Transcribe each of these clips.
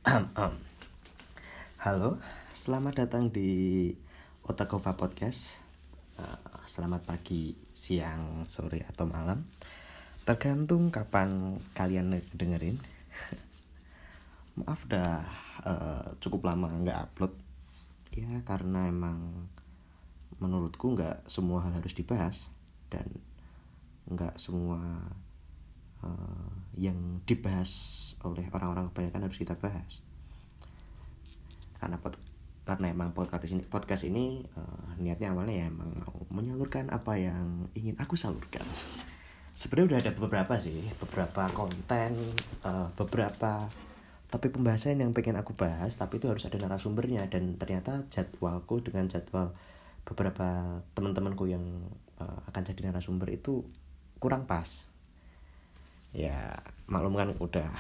Halo, selamat datang di Otakova Podcast. Selamat pagi, siang, sore, atau malam, tergantung kapan kalian dengerin. Maaf udah cukup lama nggak upload. Ya karena emang menurutku nggak semua hal harus dibahas. Dan nggak semua yang dibahas oleh orang-orang kebanyakan harus kita bahas. Karena emang podcast ini niatnya awalnya ya emang mau menyalurkan apa yang ingin aku salurkan. Sebenarnya udah ada beberapa konten, beberapa topik pembahasan yang pengen aku bahas, tapi itu harus ada narasumbernya. Dan ternyata jadwalku dengan jadwal beberapa teman-temanku yang akan jadi narasumber itu kurang pas. Ya maklum kan udah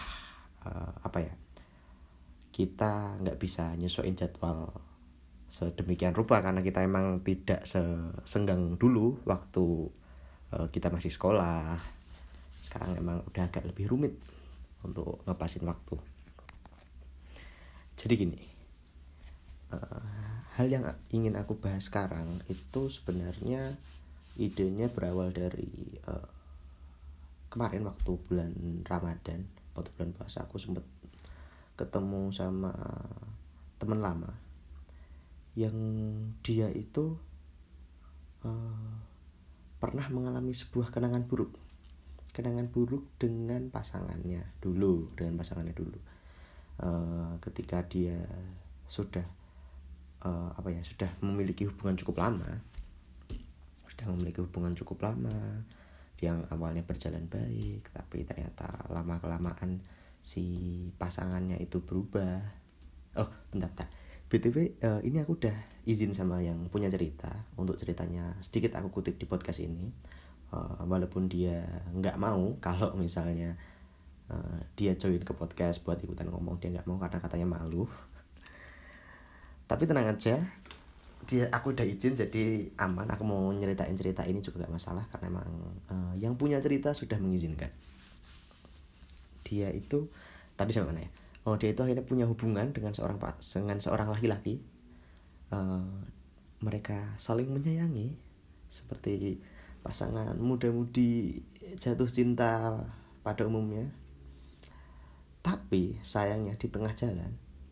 kita nggak bisa nyesuaiin jadwal sedemikian rupa karena kita emang tidak sesenggang dulu waktu kita masih sekolah. Sekarang emang udah agak lebih rumit untuk ngepasin waktu. Jadi gini, hal yang ingin aku bahas sekarang itu sebenarnya idenya berawal dari kemarin waktu bulan Ramadan, waktu bulan puasa aku sempat ketemu sama teman lama yang dia itu pernah mengalami sebuah kenangan buruk dengan pasangannya dulu. Ketika dia sudah sudah memiliki hubungan cukup lama, yang awalnya berjalan baik, tapi ternyata lama kelamaan si pasangannya itu berubah. Bentar. BTW ini aku udah izin sama yang punya cerita untuk ceritanya sedikit aku kutip di podcast ini. Walaupun dia nggak mau kalau misalnya dia join ke podcast buat ikutan ngomong, dia nggak mau karena katanya malu. Tapi tenang aja, aku udah izin jadi aman. Aku mau nyeritain cerita ini juga nggak masalah karena emang yang punya cerita sudah mengizinkan. Dia itu tadi sampai mana ya? Dia itu akhirnya punya hubungan dengan seorang laki-laki. Mereka saling menyayangi seperti pasangan muda-mudi jatuh cinta pada umumnya. Tapi sayangnya di tengah jalan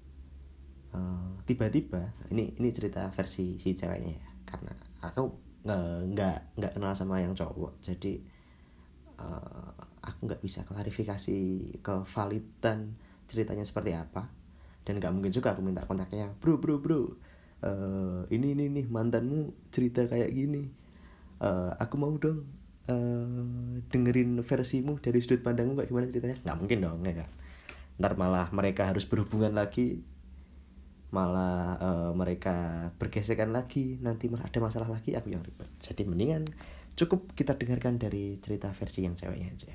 tiba-tiba ini cerita versi si ceweknya ya, karena aku nggak kenal sama yang cowok, jadi aku nggak bisa klarifikasi kevalidan ceritanya seperti apa, dan nggak mungkin juga aku minta kontaknya, bro ini nih mantanmu cerita kayak gini, aku mau dong dengerin versimu dari sudut pandangmu kayak gimana ceritanya. Nggak mungkin dong ya kan, ntar malah mereka harus berhubungan lagi, malah mereka bergesekan lagi, nanti malah ada masalah lagi, aku yang ribet. Jadi mendingan cukup kita dengarkan dari cerita versi yang ceweknya aja.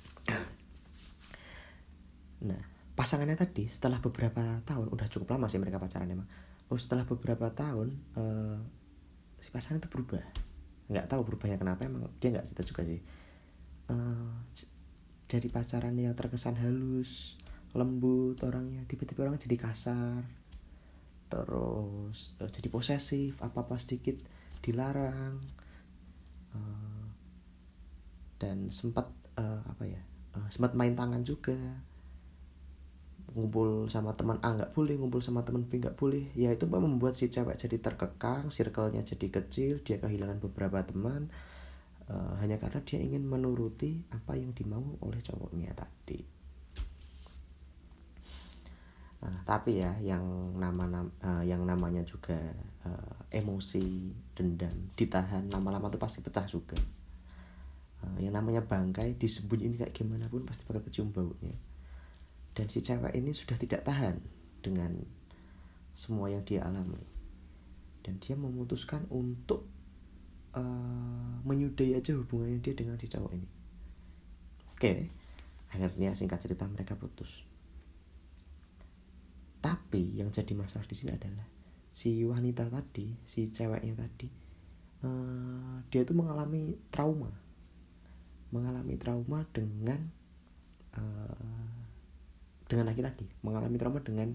Nah, pasangannya tadi setelah beberapa tahun, udah cukup lama sih mereka pacaran emang. Setelah beberapa tahun si pasangan itu berubah. Nggak tahu berubahnya kenapa, emang dia nggak cerita juga sih. Jadi pacaran yang terkesan halus, lembut orangnya, tiba-tiba orangnya jadi kasar, terus jadi posesif, apa-apa sedikit dilarang, dan sempat sempat main tangan juga, ngumpul sama teman A nggak boleh, ngumpul sama teman B nggak boleh. Ya itu membuat si cewek jadi terkekang, circle-nya jadi kecil, dia kehilangan beberapa teman, hanya karena dia ingin menuruti apa yang dimau oleh cowoknya tadi. Tapi ya yang namanya juga emosi, dendam ditahan lama-lama tuh pasti pecah juga. Yang namanya bangkai disembunyiin kayak gimana pun pasti bakal kecium baunya. Dan si cewek ini sudah tidak tahan dengan semua yang dia alami, dan dia memutuskan untuk menyudahi aja hubungannya dia dengan si cowok ini. Oke, akhirnya singkat cerita mereka putus. Tapi yang jadi masalah di sini adalah si wanita tadi, si ceweknya tadi, dia tuh mengalami trauma dengan dengan laki-laki, mengalami trauma dengan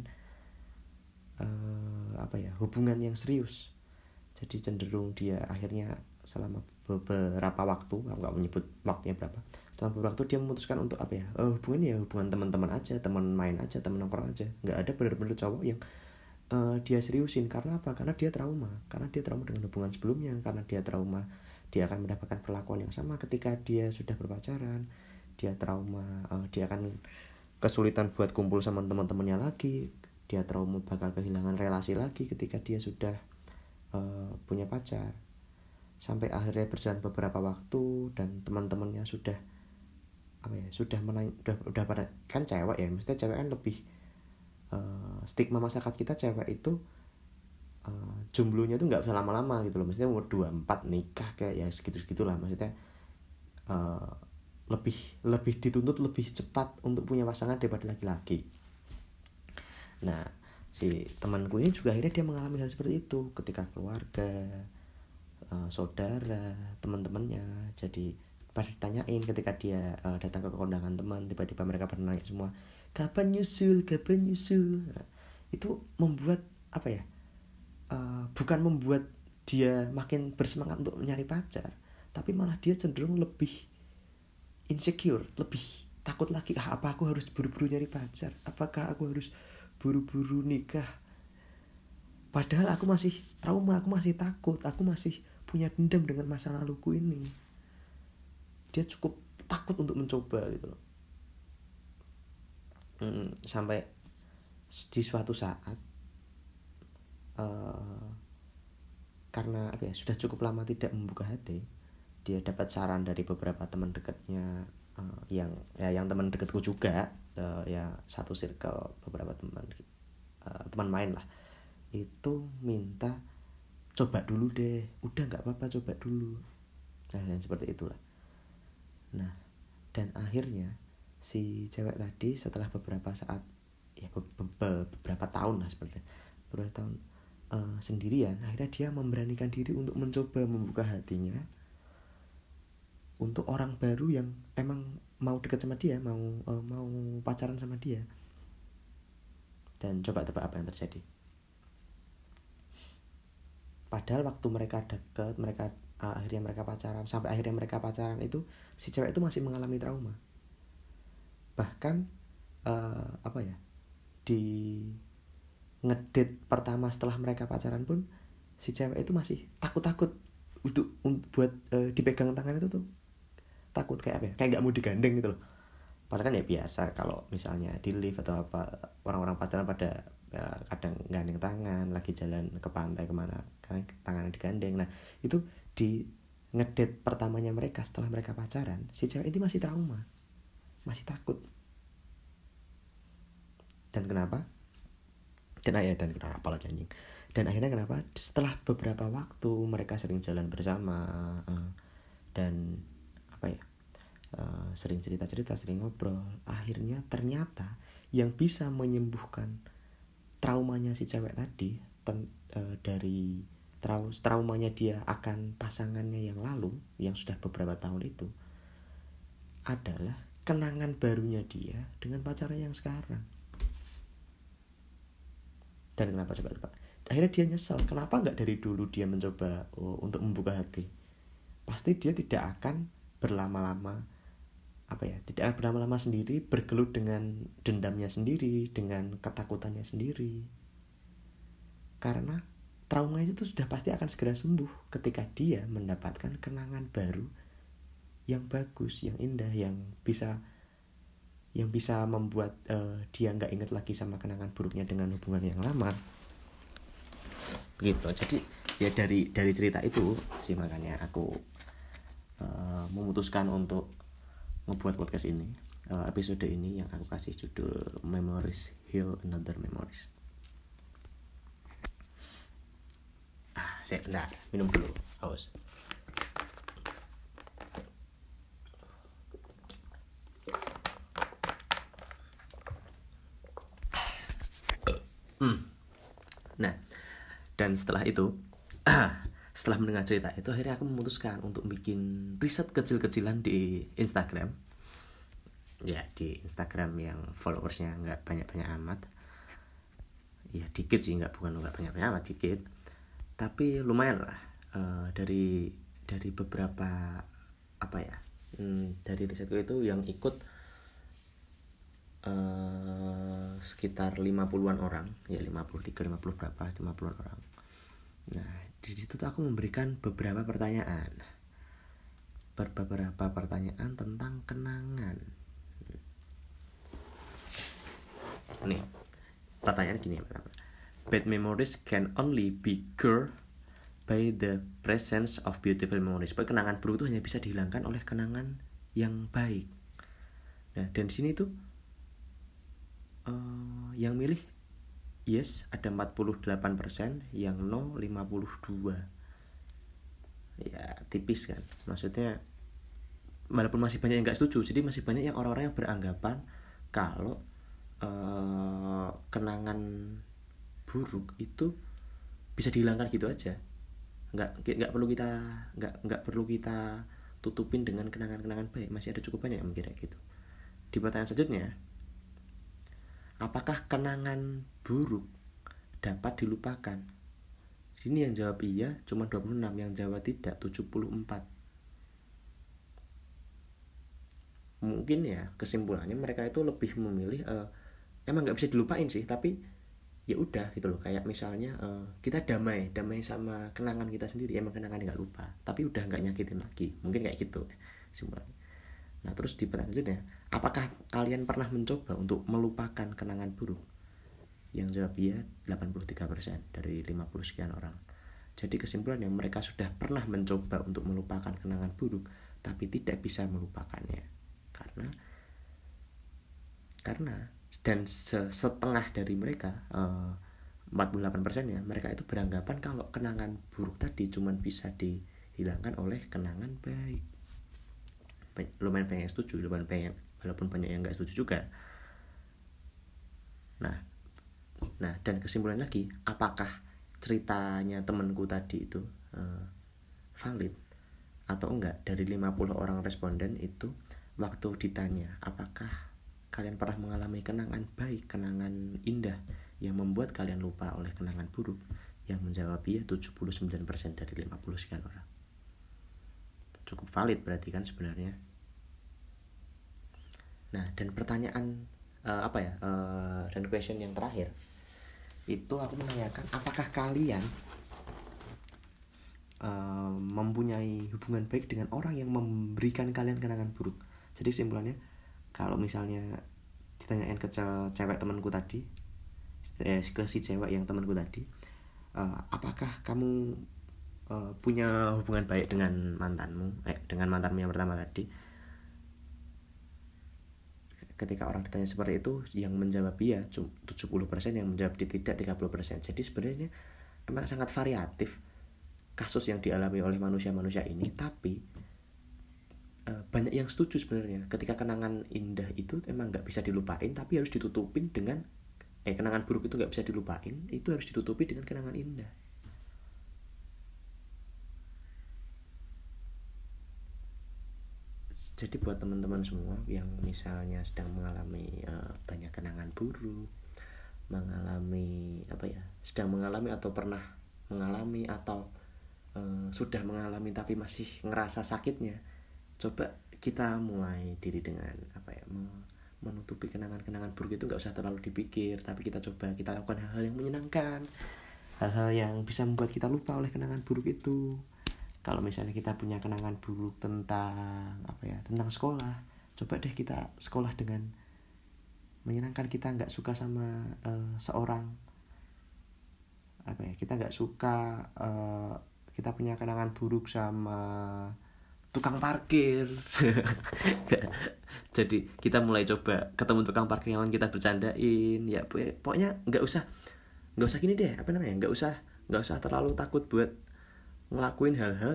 hubungan yang serius. Jadi cenderung dia akhirnya selama beberapa waktu, aku nggak menyebut waktunya berapa, selama beberapa waktu dia memutuskan untuk hubungan teman-teman aja, teman main aja, teman nongkrong aja, nggak ada benar-benar cowok yang dia seriusin. Karena apa? Karena dia trauma dengan hubungan sebelumnya, karena dia trauma dia akan mendapatkan perlakuan yang sama ketika dia sudah berpacaran, dia trauma dia akan kesulitan buat kumpul sama teman-temannya lagi, dia trauma bakal kehilangan relasi lagi ketika dia sudah punya pacar. Sampai akhirnya berjalan beberapa waktu dan teman-temannya sudah pada, kan cewek ya, maksudnya cewek kan lebih stigma masyarakat kita cewek itu jomblonya tuh nggak usah lama-lama gitu loh, maksudnya umur 24 nikah kayak ya segitu-segitulah, maksudnya lebih dituntut lebih cepat untuk punya pasangan daripada laki-laki. Nah, si temanku ini juga akhirnya dia mengalami hal seperti itu ketika keluarga, saudara, teman-temannya. Jadi pas ditanyain ketika dia datang ke kondangan teman, tiba-tiba mereka pada nanya semua, kapan nyusul. Nah, itu membuat bukan membuat dia makin bersemangat untuk mencari pacar, tapi malah dia cenderung lebih insecure, lebih takut lagi. Apa aku harus buru-buru nyari pacar? Apakah aku harus buru-buru nikah? Padahal aku masih trauma, aku masih takut, aku masih punya dendam dengan masa laluku ini. Dia cukup takut untuk mencoba gitu loh. Sampai di suatu saat karena sudah cukup lama tidak membuka hati, dia dapat saran dari beberapa teman dekatnya, yang teman dekatku juga, ya satu circle, beberapa teman main lah, itu minta coba dulu deh, udah nggak apa-apa coba dulu. Nah, yang seperti itulah. Nah, dan akhirnya si cewek tadi setelah beberapa saat, ya beberapa tahun lah sebenarnya, beberapa tahun sendirian, akhirnya dia memberanikan diri untuk mencoba membuka hatinya untuk orang baru yang emang mau dekat sama dia, mau pacaran sama dia. Dan coba tebak apa yang terjadi? Padahal waktu mereka dekat, akhirnya mereka pacaran, sampai akhirnya mereka pacaran itu, si cewek itu masih mengalami trauma. Bahkan di ngedate pertama setelah mereka pacaran pun, si cewek itu masih takut buat dipegang tangan itu tuh takut, kayak nggak mau digandeng gitu loh. Padahal kan ya biasa kalau misalnya di lift atau apa, orang-orang pacaran pada kadang gandeng tangan, lagi jalan ke pantai kemana kan tangannya digandeng. Nah itu di ngedate pertamanya mereka setelah mereka pacaran, si cewek itu masih trauma, masih takut. Dan kenapa lagi anjing? Dan akhirnya kenapa? Setelah beberapa waktu mereka sering jalan bersama, dan sering cerita-cerita, sering ngobrol, akhirnya ternyata yang bisa menyembuhkan traumanya si cewek tadi, dari traumanya dia akan pasangannya yang lalu, yang sudah beberapa tahun itu, adalah kenangan barunya dia dengan pacarnya yang sekarang. Dan kenapa coba? Akhirnya dia nyesel, kenapa nggak dari dulu dia mencoba untuk membuka hati? Pasti dia tidak akan berlama-lama sendiri, bergelut dengan dendamnya sendiri, dengan ketakutannya sendiri. Karena trauma itu sudah pasti akan segera sembuh ketika dia mendapatkan kenangan baru yang bagus, yang indah, yang bisa membuat dia nggak ingat lagi sama kenangan buruknya dengan hubungan yang lama. Begitu. Jadi ya dari cerita itu sih, makanya aku memutuskan untuk membuat podcast ini, episode ini yang aku kasih judul Memories Heal Another Memories. Saya bentar, minum dulu, haus. Nah, dan setelah itu, setelah mendengar cerita itu, akhirnya aku memutuskan untuk bikin riset kecil-kecilan di Instagram. ya di Instagram yang followersnya nggak banyak-banyak amat, ya dikit sih, nggak banyak-banyak amat, dikit, tapi lumayan lah. Dari beberapa apa ya, dari risetku itu yang ikut sekitar 50-an orang, ya 53, 50 berapa, 50-an orang. Nah, di situ tuh aku memberikan beberapa pertanyaan tentang kenangan. Nih, pertanyaan gini ya pertama. Bad memories can only be cured by the presence of beautiful memories. Kenangan buruk itu hanya bisa dihilangkan oleh kenangan yang baik. Nah, dan di sini tuh yang milih yes ada 48%, yang no 52%. Ya tipis kan, maksudnya walaupun masih banyak yang nggak setuju, jadi masih banyak yang orang-orang yang beranggapan kalau kenangan buruk itu bisa dihilangkan gitu aja, nggak perlu kita tutupin dengan kenangan-kenangan baik. Masih ada cukup banyak yang mikir gitu. Di pertanyaan selanjutnya, apakah kenangan buruk dapat dilupakan? Sini yang jawab iya cuma 26, yang jawab tidak 74. Mungkin ya kesimpulannya mereka itu lebih memilih emang nggak bisa dilupain sih, tapi ya udah gitu loh. Kayak misalnya kita damai sama kenangan kita sendiri, emang kenangan nggak lupa, tapi udah nggak nyakitin lagi, mungkin kayak gitu kesimpulannya. Nah terus di pertanyaan selanjutnya, apakah kalian pernah mencoba untuk melupakan kenangan buruk? Yang jawab iya 83% dari 50 sekian orang. Jadi kesimpulannya mereka sudah pernah mencoba untuk melupakan kenangan buruk, tapi tidak bisa melupakannya. Karena dan setengah dari mereka 48% ya, mereka itu beranggapan kalau kenangan buruk tadi cuma bisa dihilangkan oleh kenangan baik. Lumayan banyak yang setuju, walaupun banyak yang nggak setuju juga. Nah dan kesimpulan lagi, apakah ceritanya temanku tadi itu valid atau enggak? Dari 50 orang responden itu, waktu ditanya apakah kalian pernah mengalami kenangan baik, kenangan indah yang membuat kalian lupa oleh kenangan buruk, yang menjawab iya 79% dari 50 sekian orang. Cukup valid berarti kan sebenarnya. Nah dan pertanyaan dan question yang terakhir itu aku menanyakan, apakah kalian mempunyai hubungan baik dengan orang yang memberikan kalian kenangan buruk? Jadi kesimpulannya, kalau misalnya ditanyain ke cewek temanku tadi, ke si cewek yang temanku tadi, apakah kamu punya hubungan baik dengan mantanmu yang pertama tadi? Ketika orang ditanya seperti itu, yang menjawab iya 70%, yang menjawab tidak 30%. Jadi sebenarnya emang sangat variatif kasus yang dialami oleh manusia ini, tapi banyak yang setuju sebenarnya ketika kenangan indah itu emang nggak bisa dilupain, tapi harus ditutupin dengan kenangan buruk itu nggak bisa dilupain, itu harus ditutupi dengan kenangan indah. Jadi buat teman-teman semua yang misalnya sedang mengalami banyak kenangan buruk, sedang mengalami atau pernah mengalami atau sudah mengalami tapi masih ngerasa sakitnya, coba kita mulai diri dengan menutupi kenangan-kenangan buruk itu. Nggak usah terlalu dipikir, tapi kita lakukan hal-hal yang menyenangkan, hal-hal yang bisa membuat kita lupa oleh kenangan buruk itu. Kalau misalnya kita punya kenangan buruk tentang sekolah, coba deh kita sekolah dengan menyenangkan. Kita nggak suka sama seorang, kita nggak suka, kita punya kenangan buruk sama tukang parkir. Jadi kita mulai coba ketemu tukang parkir yang kita bercandain, ya pokoknya nggak usah gini deh, nggak usah terlalu takut buat ngelakuin hal-hal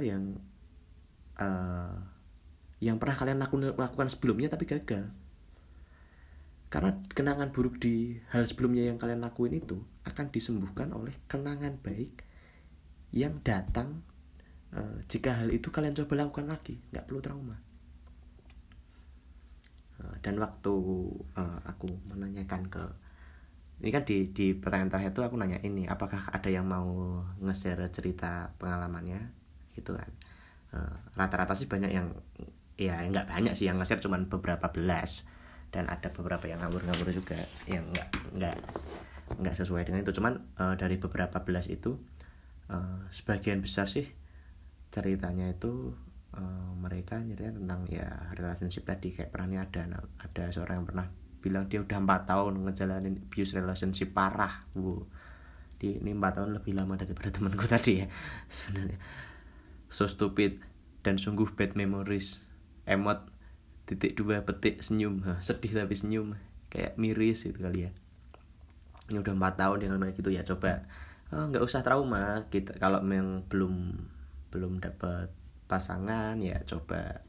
yang pernah kalian lakukan sebelumnya tapi gagal. Karena kenangan buruk di hal sebelumnya yang kalian lakuin itu akan disembuhkan oleh kenangan baik yang datang jika hal itu kalian coba lakukan lagi. Nggak perlu trauma. Dan waktu aku menanyakan ke, ini kan di pertanyaan terakhir itu aku nanya ini, apakah ada yang mau nge-share cerita pengalamannya gitu kan. Rata-rata sih banyak yang, ya nggak banyak sih yang nge-share, cuman beberapa belas, dan ada beberapa yang ngawur-ngawur juga yang nggak sesuai dengan itu. Cuman dari beberapa belas itu sebagian besar sih ceritanya itu mereka nyeritain tentang ya relationship tadi. Kayak pernah nih ada seorang yang pernah bilang dia udah 4 tahun ngejalanin abuse relationship parah. Ini 4 tahun lebih lama daripada temanku tadi ya sebenarnya. So stupid dan sungguh bad memories. Emot .2 petik senyum, sedih tapi senyum, kayak miris gitu kali ya. Ini udah 4 tahun yang kayak gitu ya. Coba nggak usah trauma kita kalau memang belum dapat pasangan, ya coba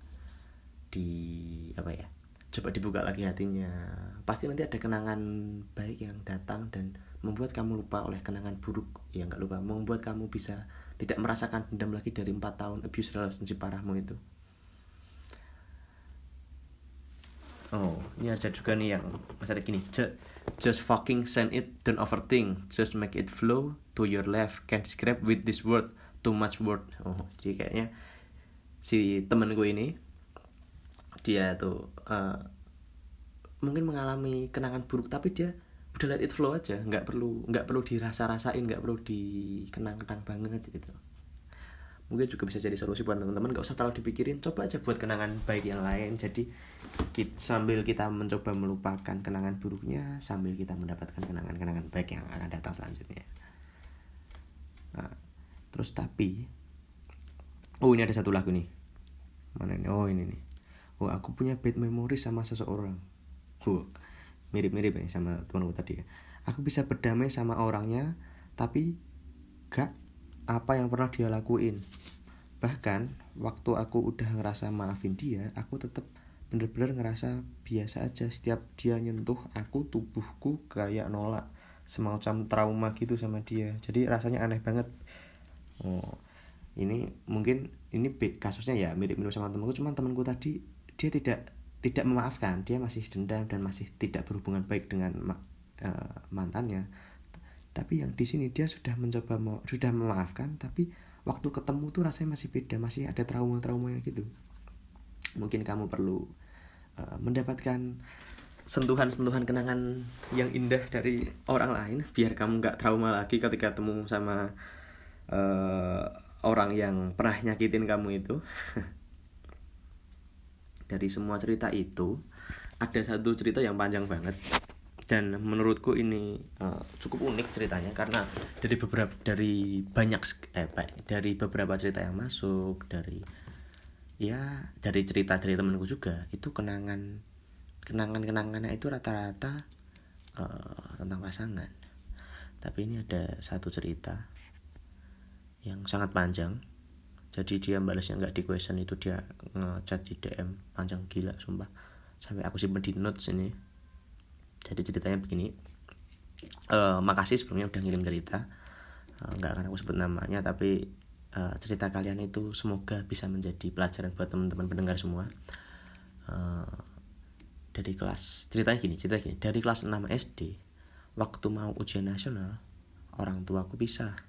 coba dibuka lagi hatinya. Pasti nanti ada kenangan baik yang datang dan membuat kamu lupa oleh kenangan buruk. Ya nggak lupa, membuat kamu bisa tidak merasakan dendam lagi dari 4 tahun abuse relationship parahmu itu. Oh, ini ada juga nih yang masalah gini. Just fucking send it, don't overthink. Just make it flow to your left. Can't describe with this word, too much word. Oh, jadi kayaknya si temen gue ini, dia tuh mungkin mengalami kenangan buruk, tapi dia udah let it flow aja, nggak perlu dirasa-rasain, nggak perlu dikenang-kenang banget gitu. Mungkin juga bisa jadi solusi buat teman-teman, nggak usah terlalu dipikirin, coba aja buat kenangan baik yang lain. Jadi sambil kita mencoba melupakan kenangan buruknya, sambil kita mendapatkan kenangan-kenangan baik yang akan datang selanjutnya. Nah, terus tapi ini ada satu lagu nih. Mana ini? Oh, ini nih. Aku punya bad memory sama seseorang. Mirip-mirip ya sama temanku tadi ya. Aku bisa berdamai sama orangnya, tapi gak apa yang pernah dia lakuin. Bahkan waktu aku udah ngerasa maafin dia, aku tetap bener-bener ngerasa biasa aja. Setiap dia nyentuh aku, tubuhku kayak nolak, semacam trauma gitu sama dia. Jadi rasanya aneh banget. Ini mungkin ini kasusnya ya mirip-mirip sama temanku, cuman temanku tadi dia tidak memaafkan, dia masih dendam dan masih tidak berhubungan baik dengan mantannya. Tapi yang di sini dia sudah memaafkan, tapi waktu ketemu tuh rasanya masih beda, masih ada trauma-traumanya gitu. Mungkin kamu perlu mendapatkan sentuhan-sentuhan kenangan yang indah dari orang lain, biar kamu nggak trauma lagi ketika ketemu sama orang yang pernah nyakitin kamu itu. Dari semua cerita itu ada satu cerita yang panjang banget, dan menurutku ini cukup unik ceritanya, karena dari beberapa cerita yang masuk, dari cerita dari temanku juga, itu kenangannya itu rata-rata tentang pasangan. Tapi ini ada satu cerita yang sangat panjang. Jadi dia balasnya nggak di question, itu dia ngechat di DM panjang gila sumpah, sampai aku simpen di notes ini. Jadi ceritanya begini. Makasih sebelumnya udah ngirim cerita. Nggak akan aku sebut namanya, tapi cerita kalian itu semoga bisa menjadi pelajaran buat teman-teman pendengar semua. Ceritanya gini. Dari kelas 6 SD, waktu mau ujian nasional, orang tuaku pisah.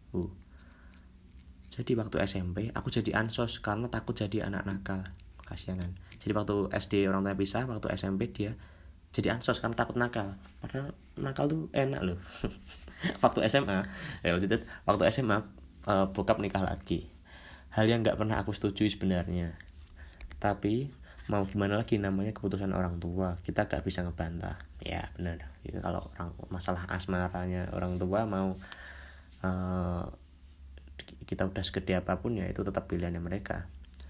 Jadi waktu SMP aku jadi ansos karena takut jadi anak nakal, kasianan. Jadi waktu SD orang tua pisah, waktu SMP dia jadi ansos karena takut nakal. Padahal nakal tuh enak loh. Waktu SMA bokap nikah lagi. Hal yang nggak pernah aku setujui sebenarnya. Tapi mau gimana lagi, namanya keputusan orang tua, kita gak bisa ngebantah. Ya benar. Itu kalau masalah asmaranya orang tua mau kita udah segede apapun, ya itu tetap pilihannya mereka.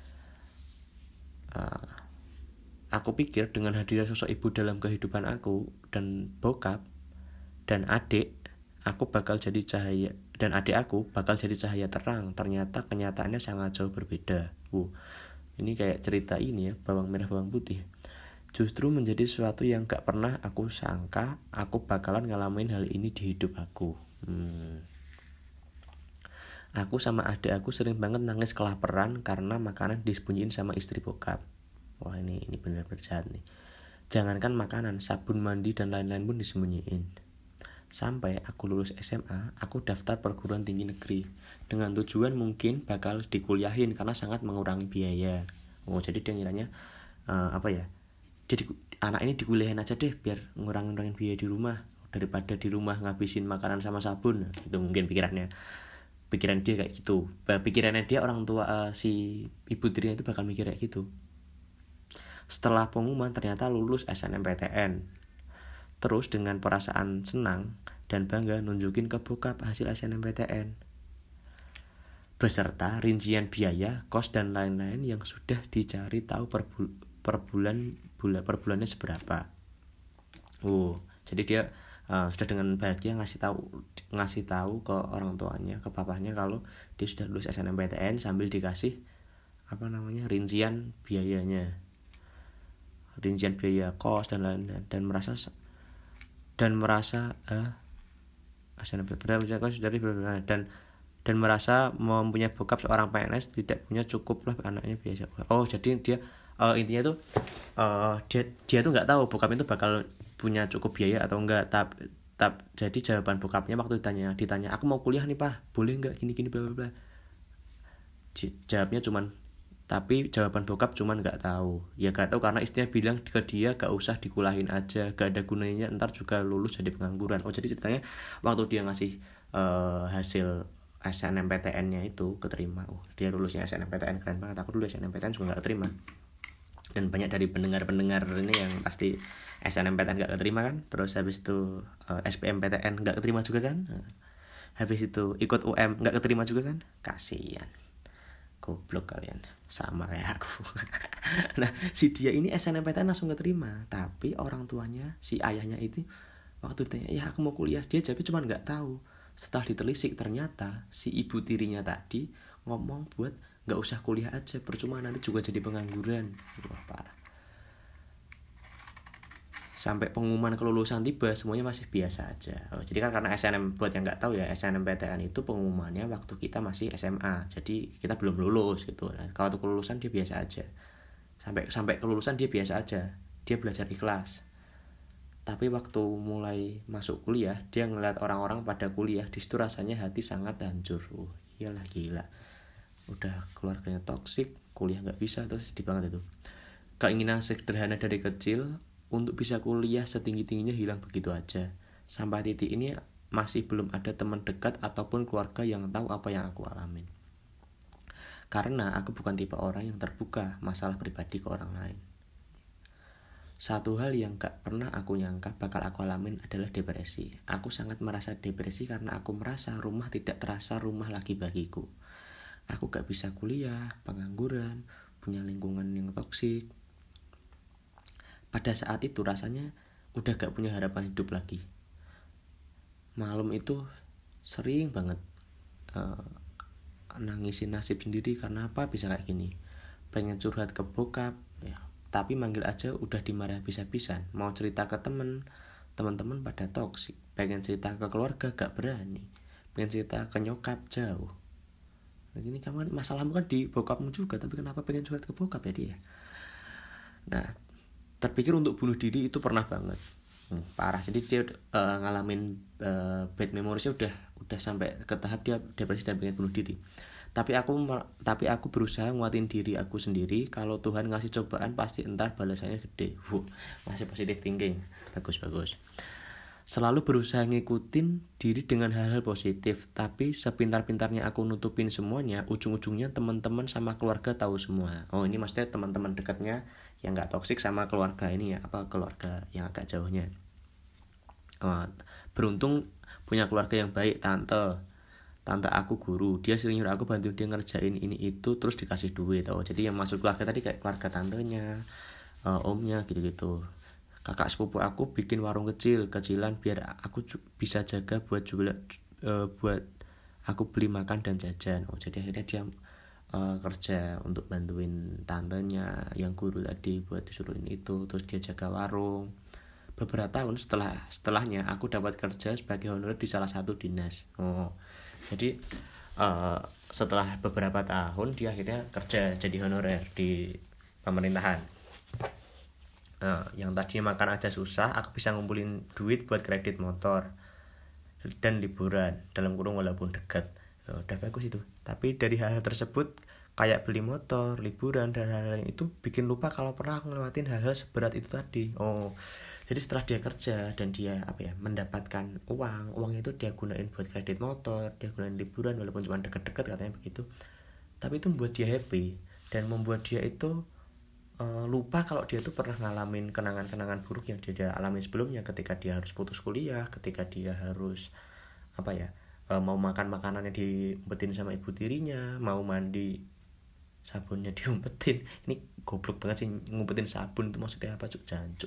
Aku pikir dengan hadirnya sosok ibu dalam kehidupan aku dan bokap dan adik aku bakal jadi cahaya, dan adik aku bakal jadi cahaya terang. Ternyata kenyataannya sangat jauh berbeda. Ini kayak cerita ini ya, bawang merah bawang putih. Justru menjadi sesuatu yang gak pernah aku sangka aku bakalan ngalamin hal ini di hidup aku. Aku sama adik aku sering banget nangis kelaparan karena makanan disembunyiin sama istri bokap. Wah, ini benar-benar jahat nih. Jangankan makanan, sabun mandi dan lain-lain pun disembunyiin. Sampai aku lulus SMA, aku daftar perguruan tinggi negeri dengan tujuan mungkin bakal dikuliahin karena sangat mengurangi biaya. Jadi dia ngiranya anak ini dikuliahin aja deh biar ngurangin biaya di rumah daripada di rumah ngabisin makanan sama sabun. Itu mungkin pikiran dia kayak gitu. Pikirannya dia orang tua si ibu tirinya itu bakal mikir kayak gitu. Setelah pengumuman ternyata lulus SNMPTN. Terus dengan perasaan senang dan bangga nunjukin ke bokap hasil SNMPTN beserta rincian biaya, kos dan lain-lain yang sudah dicari tahu per bulannya seberapa. Jadi dia sudah dengan bahagia ngasih tahu ke orang tuanya, ke papahnya kalau dia sudah lulus SNMPTN sambil dikasih rincian biayanya, rincian biaya kos dan lain-lain, dan merasa dan merasa mempunyai bokap seorang PNS tidak punya cukup lah anaknya biasa. Jadi dia intinya tuh dia tuh nggak tahu bokap itu bakal punya cukup biaya atau enggak. Jadi jawaban bokapnya waktu ditanya aku mau kuliah nih pak, boleh nggak gini bla bla bla, jawaban bokap cuman nggak tahu karena istrinya bilang ke dia gak usah dikuliahin aja, gak ada gunanya, ntar juga lulus jadi pengangguran. Jadi ceritanya waktu dia ngasih hasil SNMPTN-nya itu keterima, dia lulusnya SNMPTN, keren banget. Aku dulu SNMPTN juga gak keterima, dan banyak dari pendengar ini yang pasti SNMPTN gak keterima kan, terus habis itu SBMPTN gak keterima juga kan, habis itu ikut UM gak keterima juga kan, kasihan. Goblok kalian, sama kayak aku. Nah, si dia ini SNMPTN langsung keterima, tapi orang tuanya, si ayahnya itu waktu ditanya, ya aku mau kuliah, dia jawabnya cuma nggak tahu. Setelah ditelisik ternyata si ibu tirinya tadi ngomong buat nggak usah kuliah aja, percuma nanti juga jadi pengangguran. Wah, parah. Sampai pengumuman kelulusan tiba semuanya masih biasa aja. Jadi kan karena SNM, buat yang nggak tahu ya, SNMPTN itu pengumumannya waktu kita masih SMA, jadi kita belum lulus gitu. Nah, kalau kelulusan dia biasa aja, sampai kelulusan dia biasa aja, dia belajar ikhlas. Tapi waktu mulai masuk kuliah, dia ngeliat orang-orang pada kuliah, di situ rasanya hati sangat hancur. Iyalah gila, udah keluarganya toksik, kuliah nggak bisa, terus sedih banget itu. Keinginan sederhana dari kecil untuk bisa kuliah setinggi-tingginya hilang begitu aja. Sampai titik ini masih belum ada teman dekat ataupun keluarga yang tahu apa yang aku alamin. Karena aku bukan tipe orang yang terbuka masalah pribadi ke orang lain. Satu hal yang gak pernah aku nyangka bakal aku alamin adalah depresi. Aku sangat merasa depresi karena aku merasa rumah tidak terasa rumah lagi bagiku. Aku gak bisa kuliah, pengangguran, punya lingkungan yang toksik. Pada saat itu rasanya udah gak punya harapan hidup lagi. Malam itu sering banget nangisin nasib sendiri, karena apa bisa kayak gini. Pengen curhat ke bokap ya, tapi manggil aja udah dimarah bisa-bisan. Mau cerita ke teman-teman pada toksik. Pengen cerita ke keluarga gak berani. Pengen cerita ke nyokap jauh. Nah, ini kamu masalahmu kan di bokapmu juga, tapi kenapa pengen curhat ke bokap ya dia? Nah, terpikir untuk bunuh diri itu pernah banget. Parah. Jadi dia ngalamin bad memoriesnya udah sampai ke tahap dia depresi dan pengen bunuh diri. Tapi aku berusaha nguatin diri aku sendiri, kalau Tuhan ngasih cobaan pasti entar balasannya gede. Masih positive thinking. Bagus. Selalu berusaha ngikutin diri dengan hal-hal positif, tapi sepintar-pintarnya aku nutupin semuanya, ujung-ujungnya teman-teman sama keluarga tahu semua. Ini maksudnya teman-teman dekatnya yang gak toksik sama keluarga ini ya, keluarga yang agak jauhnya. Beruntung punya keluarga yang baik, tante aku guru, dia sering nyuruh aku bantu dia ngerjain ini itu, terus dikasih duit. Jadi yang masuk keluarga tadi kayak keluarga tantenya, omnya gitu-gitu. Kakak sepupu aku bikin warung kecilan biar aku bisa jaga buat buat aku beli makan dan jajan. Jadi akhirnya dia kerja untuk bantuin tantenya yang guru tadi buat disuruhin itu, terus dia jaga warung. Beberapa tahun setelahnya aku dapat kerja sebagai honorer di salah satu dinas. Jadi setelah beberapa tahun dia akhirnya kerja jadi honorer di pemerintahan. yang tadinya makan aja susah, aku bisa ngumpulin duit buat kredit motor dan liburan, dalam kurung walaupun dekat. Udah bagus itu. Tapi dari hal-hal tersebut, kayak beli motor, liburan, dan hal-hal itu bikin lupa kalau pernah ngelewatin hal-hal seberat itu tadi. Jadi setelah dia kerja dan dia mendapatkan uang itu dia gunain buat kredit motor, dia gunain liburan walaupun cuma dekat-dekat katanya begitu. Tapi itu membuat dia happy dan membuat dia itu lupa kalau dia tuh pernah ngalamin kenangan-kenangan buruk yang dia alami sebelumnya, ketika dia harus putus kuliah, ketika dia harus mau makan makanan yang diumpetin sama ibu tirinya, mau mandi sabunnya diumpetin. Ini goblok banget sih, ngumpetin sabun itu maksudnya apa, cuk, jancuk.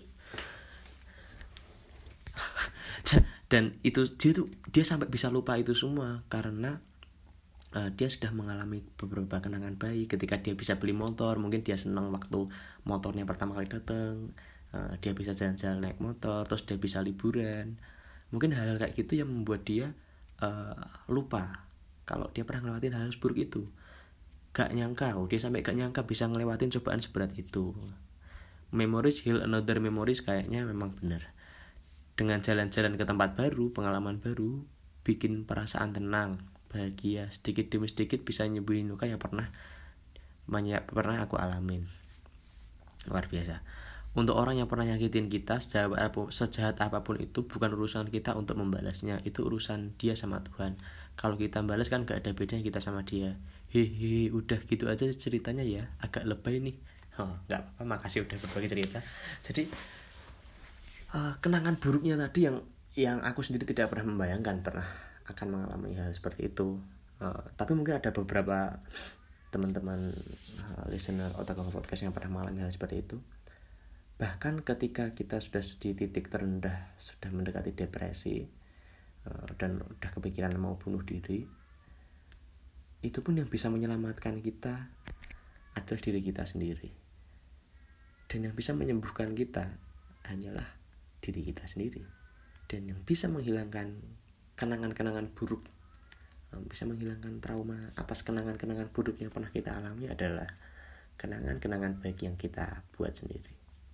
Dan itu dia sampai bisa lupa itu semua karena dia sudah mengalami beberapa kenangan baik. Ketika dia bisa beli motor, mungkin dia senang waktu motornya pertama kali datang, dia bisa jalan-jalan naik motor, terus dia bisa liburan. Mungkin hal-hal kayak gitu yang membuat dia lupa kalau dia pernah ngelewatin hal buruk itu. Dia sampai gak nyangka bisa ngelewatin cobaan seberat itu. Memories heal another memories, kayaknya memang benar. Dengan jalan-jalan ke tempat baru, pengalaman baru, bikin perasaan tenang, bahagia, sedikit demi sedikit bisa nyembuhin luka yang pernah aku alamin. Luar biasa. Untuk orang yang pernah nyakitin kita, sejahat apapun itu, bukan urusan kita untuk membalasnya, itu urusan dia sama Tuhan. Kalau kita balas kan gak ada bedanya kita sama dia. Hehe, udah gitu aja ceritanya ya, agak lebay nih. Gak apa-apa, makasih udah berbagi cerita. Jadi kenangan buruknya tadi yang aku sendiri tidak pernah membayangkan pernah akan mengalami hal seperti itu. Tapi mungkin ada beberapa teman-teman listener Otakong Podcast yang pernah mengalami hal seperti itu. Bahkan ketika kita sudah di titik terendah, sudah mendekati depresi, dan udah kepikiran mau bunuh diri, itu pun yang bisa menyelamatkan kita adalah diri kita sendiri. Dan yang bisa menyembuhkan kita hanyalah diri kita sendiri. Dan yang bisa menghilangkan kenangan-kenangan buruk, bisa menghilangkan trauma atas kenangan-kenangan buruk yang pernah kita alami adalah kenangan-kenangan baik yang kita buat sendiri.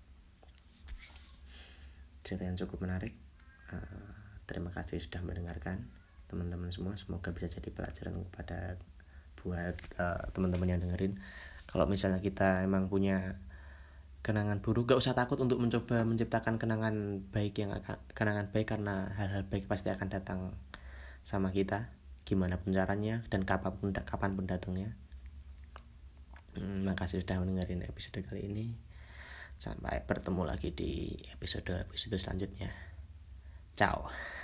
Cerita yang cukup menarik. Terima kasih sudah mendengarkan teman-teman semua. Semoga bisa jadi pelajaran buat teman-teman yang dengerin. Kalau misalnya kita emang punya kenangan buruk, gak usah takut untuk mencoba menciptakan kenangan baik karena hal-hal baik pasti akan datang sama kita, gimana pun caranya dan kapan pun datangnya. Makasih sudah mendengarin episode kali ini. Sampai bertemu lagi di episode selanjutnya. Ciao.